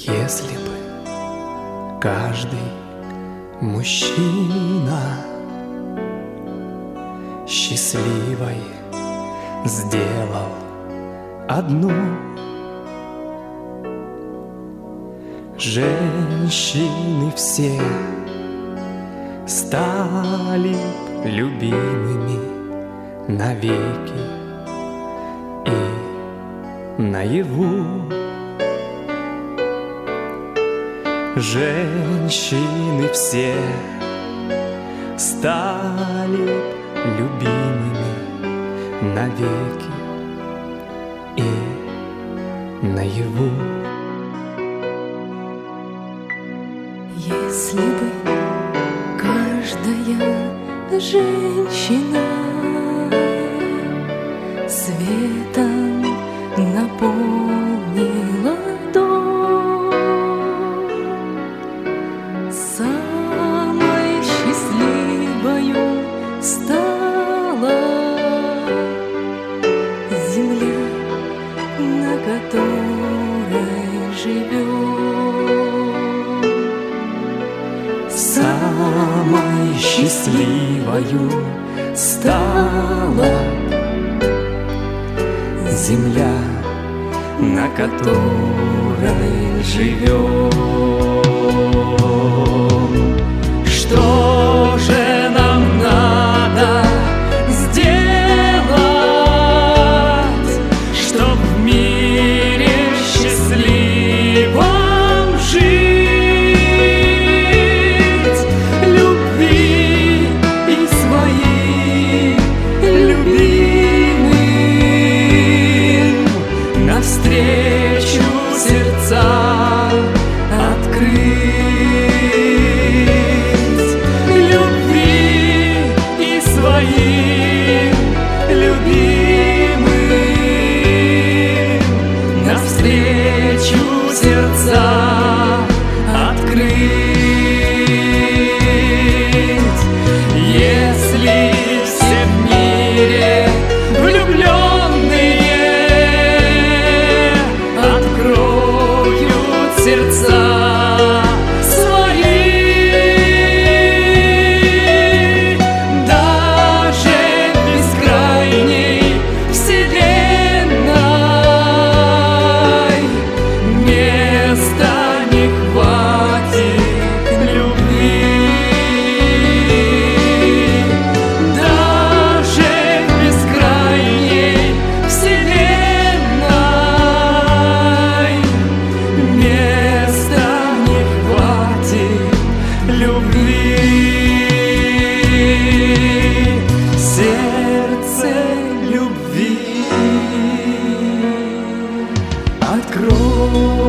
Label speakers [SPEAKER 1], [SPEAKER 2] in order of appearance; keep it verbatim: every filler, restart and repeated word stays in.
[SPEAKER 1] Если бы каждый мужчина счастливой сделал одну, женщины все стали б любимыми навеки и наяву. Женщины все стали б любимыми навеки и наяву.
[SPEAKER 2] Если бы каждая женщина светом наполнила дом, самой счастливою стала земля, на которой живем.
[SPEAKER 1] Самой счастливою стала земля, на которой живем. Что же нам надо сделать, чтоб в мире счастливом жить? Навстречу сердца открыть, любви и своим любимым. Навстречу сердца открыть. Если все в мире влюбленные сердца свои, даже в бескрайней вселенной места не хватит любви. Даже в бескрайней вселенной места любви. Сердце любви открой.